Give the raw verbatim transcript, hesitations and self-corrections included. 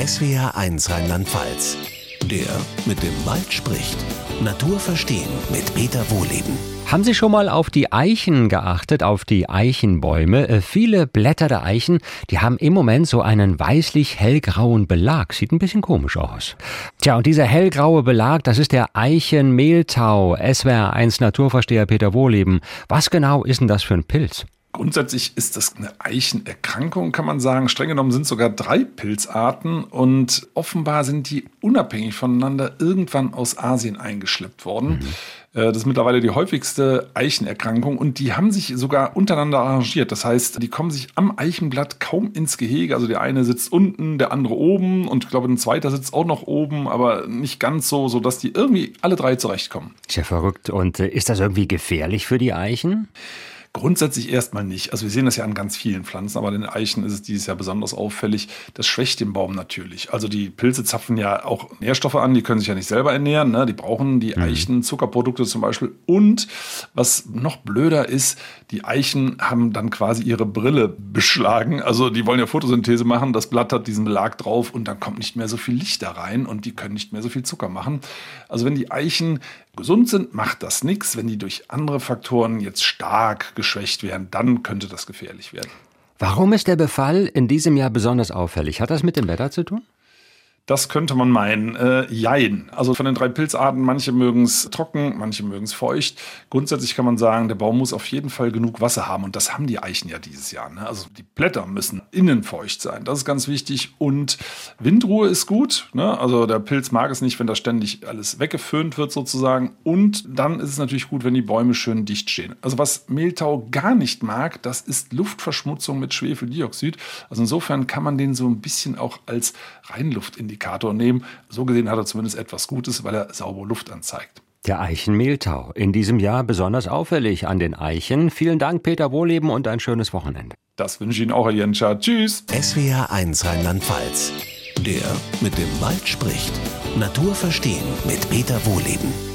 S W R eins Rheinland-Pfalz. Der mit dem Wald spricht. Natur verstehen mit Peter Wohleben. Haben Sie schon mal auf die Eichen geachtet, auf die Eichenbäume? Äh, viele Blätter der Eichen, die haben im Moment so einen weißlich-hellgrauen Belag. Sieht ein bisschen komisch aus. Tja, und dieser hellgraue Belag, das ist der Eichenmehltau. S W R eins Naturversteher Peter Wohleben. Was genau ist denn das für ein Pilz? Grundsätzlich ist das eine Eichenerkrankung, kann man sagen. Streng genommen sind es sogar drei Pilzarten und offenbar sind die unabhängig voneinander irgendwann aus Asien eingeschleppt worden. Mhm. Das ist mittlerweile die häufigste Eichenerkrankung und die haben sich sogar untereinander arrangiert. Das heißt, die kommen sich am Eichenblatt kaum ins Gehege. Also der eine sitzt unten, der andere oben und ich glaube, ein zweiter sitzt auch noch oben, aber nicht ganz so, sodass die irgendwie alle drei zurechtkommen. Ist ja verrückt. Und äh, ist das irgendwie gefährlich für die Eichen? Grundsätzlich erstmal nicht. Also wir sehen das ja an ganz vielen Pflanzen, aber an den Eichen ist es dieses Jahr besonders auffällig. Das schwächt den Baum natürlich. Also die Pilze zapfen ja auch Nährstoffe an, die können sich ja nicht selber ernähren. Ne? Die brauchen die Eichen, Zuckerprodukte zum Beispiel. Und was noch blöder ist, die Eichen haben dann quasi ihre Brille beschlagen. Also die wollen ja Photosynthese machen, das Blatt hat diesen Belag drauf und dann kommt nicht mehr so viel Licht da rein und die können nicht mehr so viel Zucker machen. Also wenn die Eichen gesund sind, macht das nichts. Wenn die durch andere Faktoren jetzt stark geschwächt werden, dann könnte das gefährlich werden. Warum ist der Befall in diesem Jahr besonders auffällig? Hat das mit dem Wetter zu tun? Das könnte man meinen. Äh, jein. Also von den drei Pilzarten, manche mögen es trocken, manche mögen es feucht. Grundsätzlich kann man sagen, der Baum muss auf jeden Fall genug Wasser haben. Und das haben die Eichen ja dieses Jahr. Ne? Also die Blätter müssen innen feucht sein. Das ist ganz wichtig. Und Windruhe ist gut. Ne? Also der Pilz mag es nicht, wenn da ständig alles weggeföhnt wird sozusagen. Und dann ist es natürlich gut, wenn die Bäume schön dicht stehen. Also was Mehltau gar nicht mag, das ist Luftverschmutzung mit Schwefeldioxid. Also insofern kann man den so ein bisschen auch als Reinluft in Indikator nehmen. So gesehen hat er zumindest etwas Gutes, weil er saubere Luft anzeigt. Der Eichenmehltau. In diesem Jahr besonders auffällig an den Eichen. Vielen Dank, Peter Wohleben, und ein schönes Wochenende. Das wünsche ich Ihnen auch, Herr Jenscher. Tschüss. S W R eins Rheinland-Pfalz. Der mit dem Wald spricht. Natur verstehen mit Peter Wohleben.